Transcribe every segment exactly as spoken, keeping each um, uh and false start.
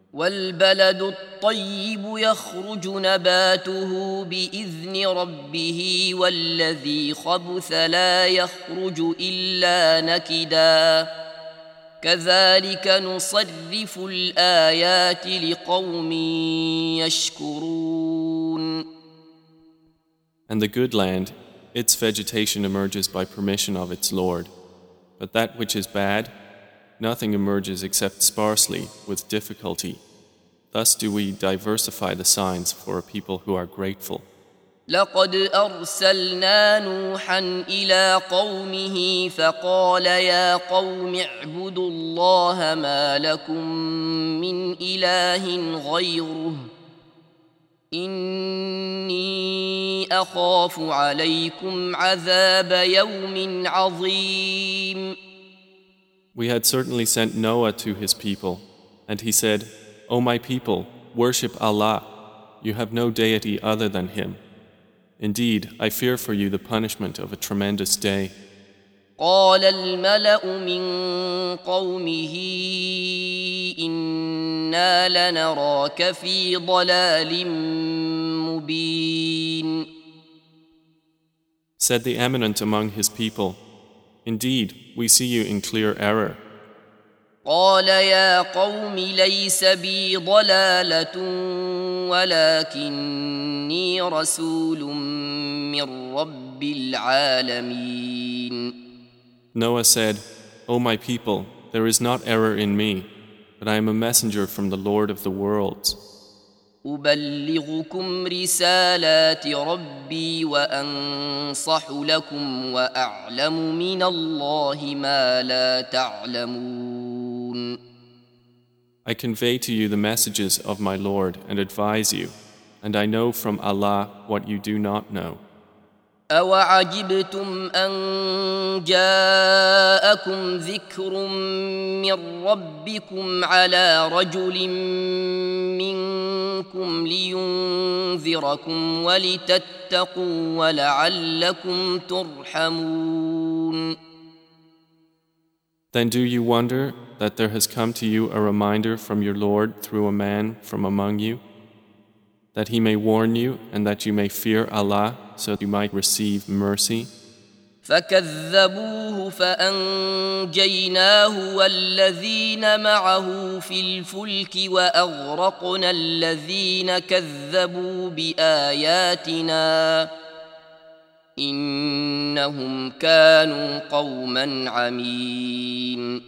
والبلد الطيب يخرج نباته بإذن ربه والذي خبث لا يخرج إلا نكدا كذلك نصرف الآيات لقوم يشكرون. And the good land, its vegetation emerges by permission of its Lord. But that which is bad, nothing emerges except sparsely, with difficulty. Thus do we diversify the signs for a people who are grateful. لقد أرسلنا نوحا إلى قومه فقال يا قوم اعبدوا الله ما لكم من إله غيره إني أخاف عليكم عذاب يوم عظيم. We had certainly sent Noah to his people, and he said, O my people, worship Allah. You have no deity other than Him. Indeed, I fear for you the punishment of a tremendous day. قال الملأ من قومه إنا لنراك في ضلال مبين. Said the eminent among his people, Indeed, we see you in clear error. قال يا قوم ليس بي ضلالة ولكني رسول من رب العالمين. Noah said, O my people, there is not error in me, but I am a messenger from the Lord of the worlds. أبلغكم رسالات ربي وأنصح لكم وأعلم من الله ما لا تعلمون. I convey to you the messages of my Lord and advise you, and I know from Allah what you do not know. أوعجبتم أن جاءكم ذكر من ربكم على رجل منكم لينذركم ولتتقوا ولعلكم ترحمون. Then do you wonder that there has come to you a reminder from your Lord through a man from among you, that he may warn you and that you may fear Allah so you might receive mercy? فكذبوه فأنجيناه والذين معه في الفلك وأغرقنا الذين كذبوا بآياتنا إنهم كانوا قوما عمين.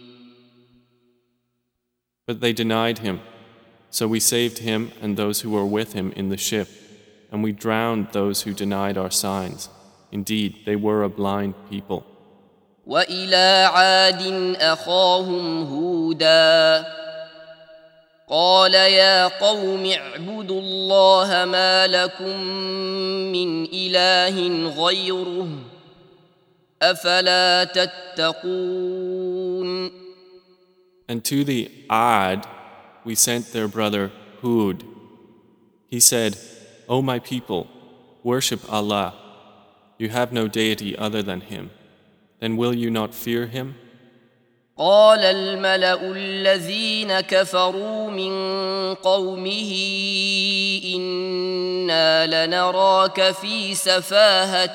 But they denied him, so we saved him and those who were with him in the ship, and we drowned those who denied our signs. Indeed, they were a blind people. وإلى عاد أخاهم هودا قال يا قوم اعبدوا الله ما لكم من إله غيره أفلا تتقون. And to the Ad we sent their brother Hud. He said, O my people, worship Allah. You have no deity other than Him. Then will you not fear Him? قال الملأ الذين كفروا من قومه إنا لنراك في سفاهة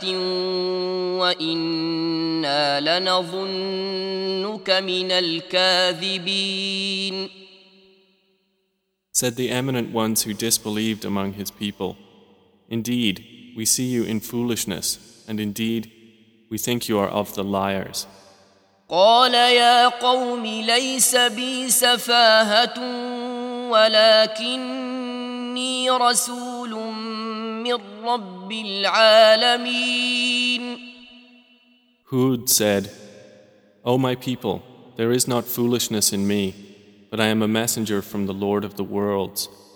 وإنا لنظنك من الكاذبين. Said the eminent ones who disbelieved among his people, Indeed, we see you in foolishness, and indeed, we think you are of the liars. قال يا قوم ليس بي سفاهة ولكني رسول من رب العالمين. Hud said, O my people, there is not foolishness in me, but I am a messenger from the Lord of the worlds.